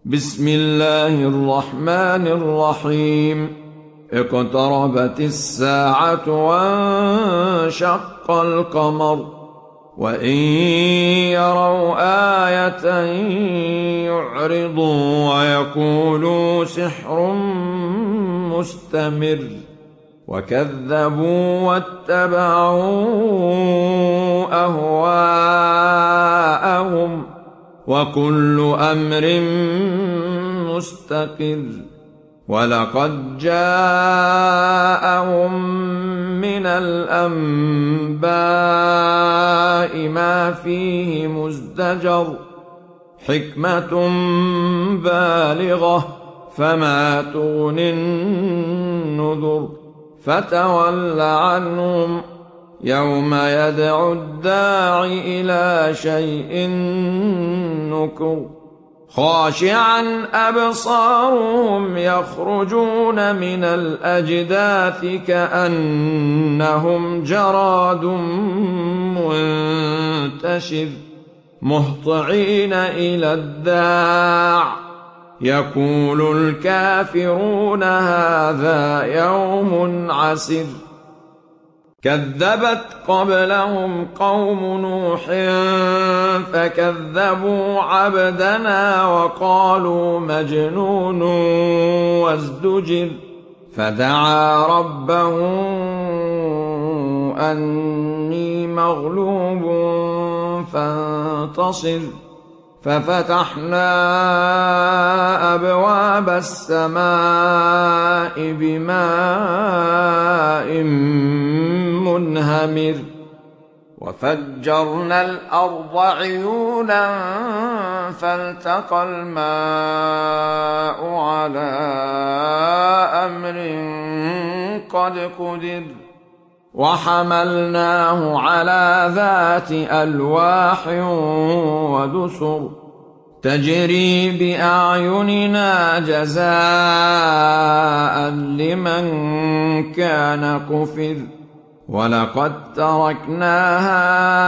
بسم الله الرحمن الرحيم. اقتربت الساعة وانشق القمر وإن يروا آية يعرضوا ويقولوا سحر مستمر وكذبوا واتبعوا أهواءهم وكل أمر مستقر. ولقد جاءهم من الأنباء ما فيه مزدجر حكمة بالغة فما تغني النذر. فتول عنهم يوم يدعو الداع إلى شيء نكر. خاشعا أبصارهم يخرجون من الأجداث كأنهم جراد منتشر مهطعين إلى الداع يقول الكافرون هذا يوم عسر. كذبت قبلهم قوم نوح فكذبوا عبدنا وقالوا مجنون وازدجر. فدعا ربه أني مغلوب فانتصر. ففتحنا أبواب السماء بماء منهمر وفجرنا الأرض عيونا فالتقى الماء على أمر قد قدر. وحملناه على ذات ألواح ودسر تجري بأعيننا جزاء لمن كان كفر. ولقد تركناها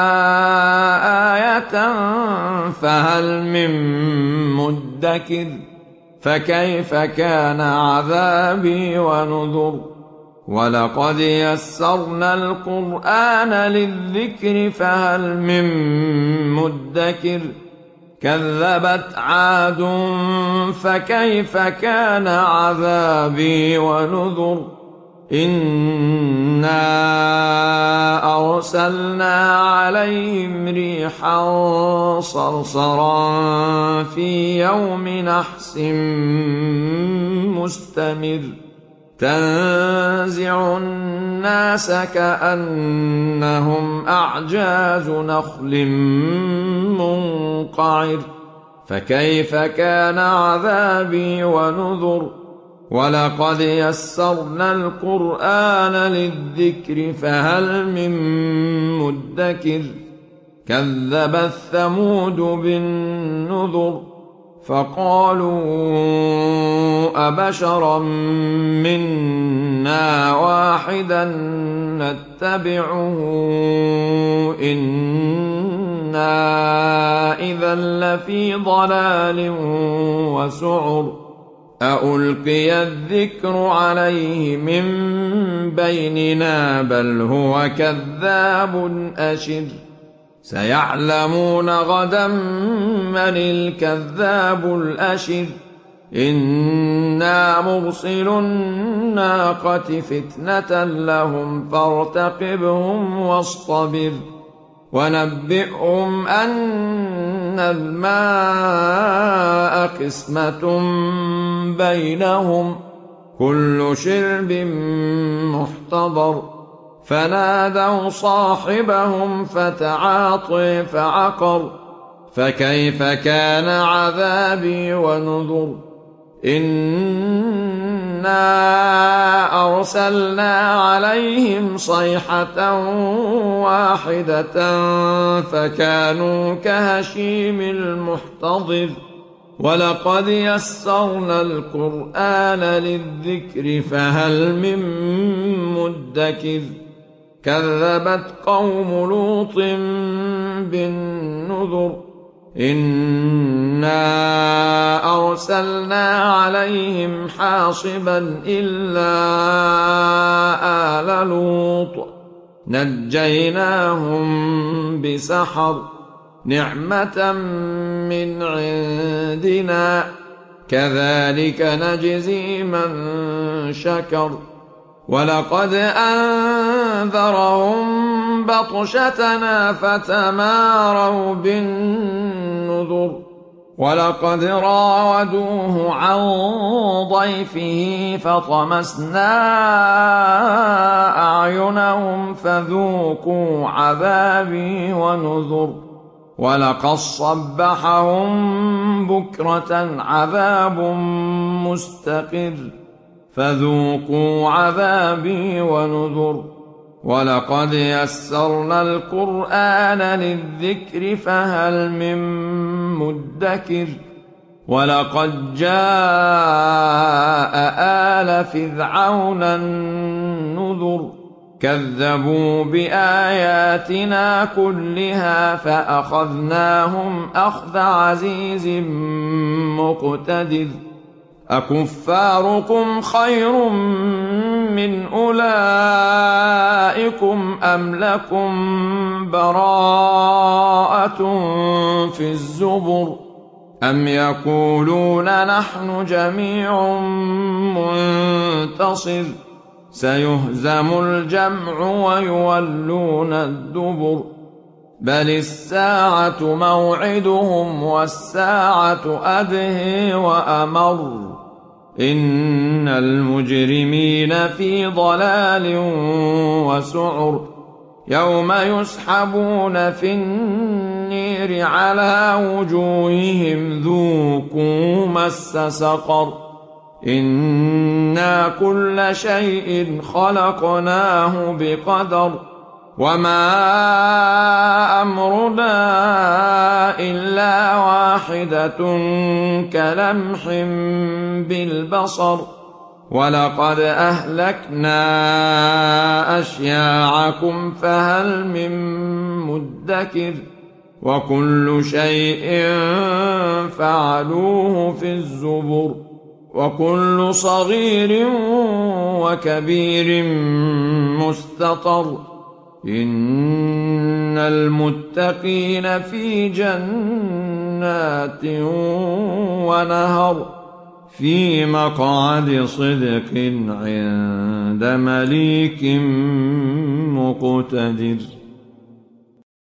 آية فهل من مدكر. فكيف كان عذابي ونذر. ولقد يسرنا القرآن للذكر فهل من مدكر. كذبت عاد فكيف كان عذابي ونذر. إنا أرسلنا عليهم ريحا صرصرا في يوم نحس مستمر تنزع الناس كأنهم أعجاز نخل منقعر. فكيف كان عذابي ونذر. ولقد يسرنا القرآن للذكر فهل من مدكر. كذبت ثمود بالنذر فقالوا أبشرا منا واحدا نتبعه إنا إذا لفي ضلال وسعر. أألقي الذكر عليه من بيننا بل هو كذاب أشر. سيعلمون غدا من الكذاب الأشر. إنا مرسل الناقة فتنة لهم فارتقبهم واصطبر. ونبئهم أن الماء قسمة بينهم كل شرب محتضر. فنادوا صاحبهم فتعاطي فعقر. فكيف كان عذابي ونذر. إنا أرسلنا عليهم صيحة واحدة فكانوا كهشيم المحتضر. ولقد يسرنا القرآن للذكر فهل من مدكر. كذبت قوم لوط بالنذر إنا أرسلنا أرسلنا عليهم حاصبا إلا آل لوط نجيناهم بسحر نعمة من عندنا كذلك نجزي من شكر ولقد أنذرهم بطشتنا فتماروا بالنذر ولقد راودوه عن ضيفه فطمسنا أعينهم فذوقوا عذابي ونذر ولقد صبحهم بكرة عذاب مستقر فذوقوا عذابي ونذر ولقد يسرنا القرآن للذكر فهل من مدكر ولقد جاء آل فرعون النذر كذبوا بآياتنا كلها فأخذناهم أخذ عزيز مقتدر أكفاركم خير من أولئكم أم لكم براءة في الزبر أم يقولون نحن جميع منتصر سيهزم الجمع ويولون الدبر بل الساعة موعدهم والساعة أدهى وأمر إن المجرمين في ضلال وسعر يوم يسحبون في النير على وجوههم ذوقوا مس سقر إنا كل شيء خلقناه بقدر وما أمرنا إلا واحدة كلمح بالبصر ولقد أهلكنا أشياعكم فهل من مدكر وكل شيء فعلوه في الزبر وكل صغير وكبير مستطر إن المتقين في جنات ونهر في مقعد صدق عند مليك مقتدر.